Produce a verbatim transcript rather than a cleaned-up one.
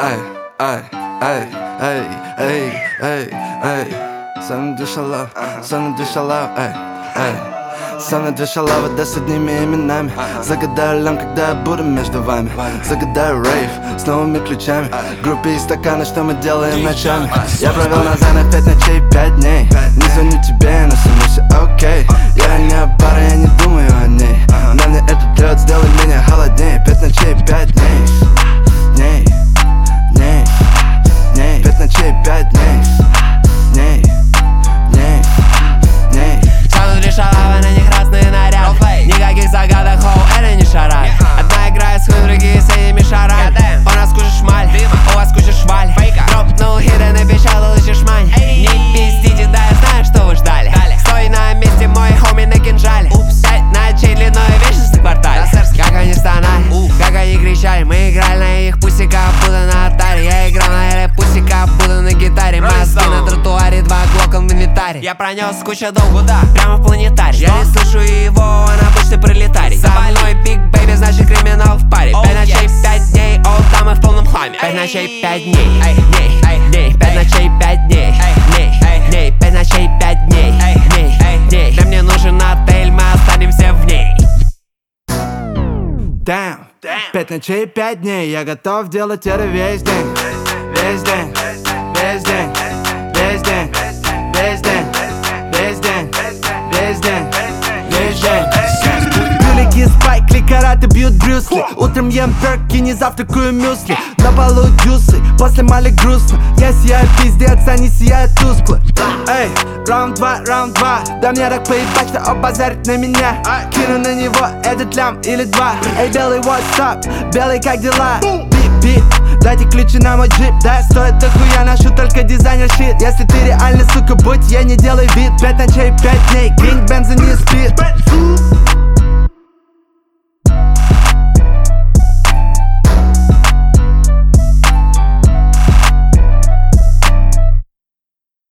ай, ай, ай, ай, ай, ай, ай. Со мной дышала, со мной дышала, ай, ай. Со мной дышала вода с одними именами. Загадаю лям, когда я буду между вами. Загадаю рейв с новыми ключами. Группе и стаканы, что мы делаем ночами. Я провел на зайнах пять ночей, пять дней. Не звоню тебе, но со мной все окей. Я не о паре, я не думаю о ней. На мне этот лед, сделай меня холодней. Пять ночей, пять дней. Дней, дней, дней. Пять ночей, пять дней. Дней, дней, дней. Со мной дышала, на них разные наряды. Никаких загадок, хоу, это не шарад. Одна играет с хуй, другие с этими шарами. У нас куча шмаль, у вас куча шваль. Дропнул хит и напечатал еще шмань. Не пиздите, да я знаю, что вы ждали. Стой на месте, мой хоми на кинжале. Пять ночей длиной вечность на квартале. Как они стонали, как они кричали. Мы играли на их пусиках, будто на алтаре. Я играл на эле пусиках, будто на гитаре. Мозги на тротуаре, два глока в инвентаре. Я пронес кучу долгу, да, прямо в планетарий. Я не слышу его, он обычный пролетарий. За мной биг бэйби, значит криминал в паре. Пять ночей, пять дней, ол там и в полном хламе. Пять ночей, пять дней, дней, дней. Пять ночей, пять дней, дней, дней. Пять ночей, пять дней, дней, дней. Да мне нужен отель, мы останемся в ней. Damn. Пять ночей, пять дней. Я готов делать это весь день. Весь день, весь день, весь день, весь день, весь день, весь день, весь день. Великий спайк, караты бьют Брюсли. Утром ем перки, не завтракаю мюсли. На полу дюсы, после мали грустно. Я сияю пиздец, они сияют тускло. Эй, раунд два, раунд два. Да мне так поебать, что обозарить на меня. Кину на него этот лям или два. Эй, белый, what's up? Белый, как дела? Бип-бип, дайте ключи на мой джип. Да, стоит дохуя, ношу только дизайнер щит. Если ты реально, сука, будь, я не делай вид. Пять ночей, пять дней, кинг бензин не спит.